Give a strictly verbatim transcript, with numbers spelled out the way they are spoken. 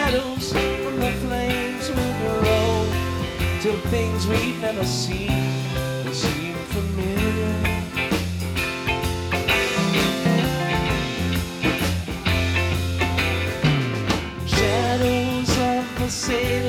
shadows from the flames will grow till things we've never seen will seem familiar. Shadows of the city